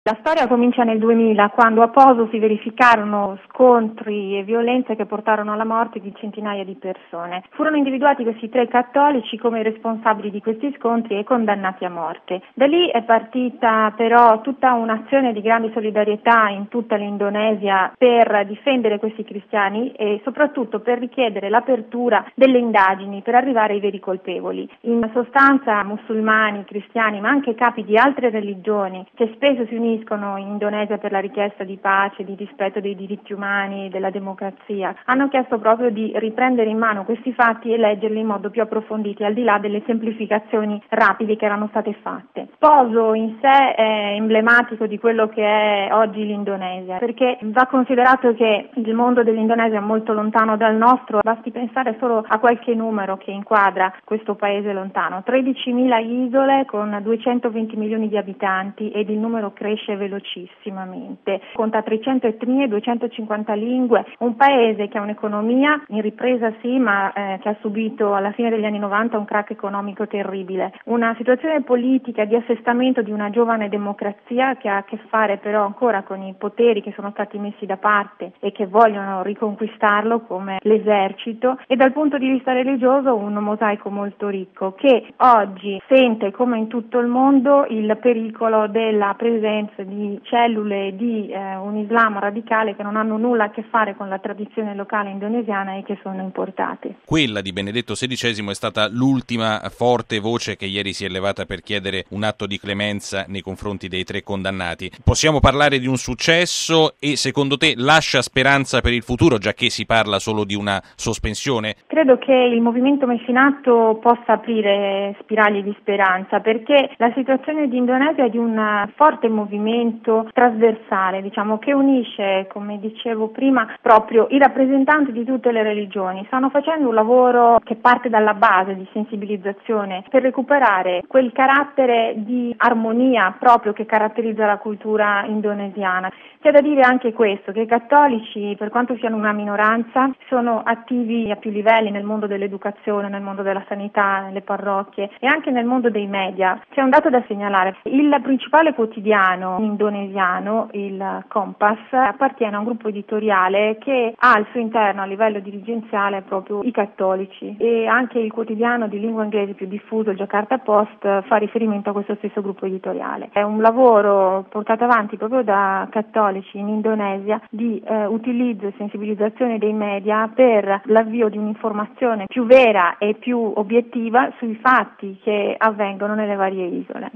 La storia comincia nel 2000, quando a Poso si verificarono scontri e violenze che portarono alla morte di centinaia di persone. Furono individuati questi 3 cattolici come responsabili di questi scontri e condannati a morte. Da lì è partita però tutta un'azione di grande solidarietà in tutta l'Indonesia per difendere questi cristiani e soprattutto per richiedere l'apertura delle indagini per arrivare ai veri colpevoli. In sostanza musulmani, cristiani, ma anche capi di altre religioni che spesso si uniscono in Indonesia per la richiesta di pace, di rispetto dei diritti umani, della democrazia, hanno chiesto proprio di riprendere in mano questi fatti e leggerli in modo più approfondito, al di là delle semplificazioni rapide che erano state fatte. Poso in sé è emblematico di quello che è oggi l'Indonesia, perché va considerato che il mondo dell'Indonesia è molto lontano dal nostro, basti pensare solo a qualche numero che inquadra questo paese lontano: 13.000 isole con 220 milioni di abitanti ed il numero cresce velocissimamente, conta 300 etnie, 250 lingue, un paese che ha un'economia in ripresa sì, ma che ha subito alla fine degli anni 90 un crack economico terribile, una situazione politica di assestamento di una giovane democrazia che ha a che fare però ancora con i poteri che sono stati messi da parte e che vogliono riconquistarlo come l'esercito, e dal punto di vista religioso un mosaico molto ricco che oggi sente, come in tutto il mondo, il pericolo della presenza di cellule di un Islam radicale che non hanno nulla a che fare con la tradizione locale indonesiana e che sono importate. Quella di Benedetto XVI è stata l'ultima forte voce che ieri si è levata per chiedere un atto di clemenza nei confronti dei 3 condannati. Possiamo parlare di un successo e secondo te lascia speranza per il futuro, giacché si parla solo di una sospensione? Credo che il movimento messo in atto possa aprire spiragli di speranza, perché la situazione di Indonesia è di un forte movimento trasversale, che unisce, come dicevo prima, proprio i rappresentanti di tutte le religioni. Stanno facendo un lavoro che parte dalla base di sensibilizzazione per recuperare quel carattere di armonia proprio che caratterizza la cultura indonesiana. C'è da dire anche questo, che i cattolici, per quanto siano una minoranza, sono attivi a più livelli nel mondo dell'educazione, nel mondo della sanità, nelle parrocchie e anche nel mondo dei media. C'è un dato da segnalare: il principale quotidiano indonesiano, il Kompas, appartiene a un gruppo editoriale che ha al suo interno a livello dirigenziale proprio i cattolici, e anche il quotidiano di lingua inglese più diffuso, il Jakarta Post, fa riferimento a questo stesso gruppo editoriale. È un lavoro portato avanti proprio da cattolici in Indonesia di utilizzo e sensibilizzazione dei media per l'avvio di un'informazione più vera e più obiettiva sui fatti che avvengono nelle varie isole.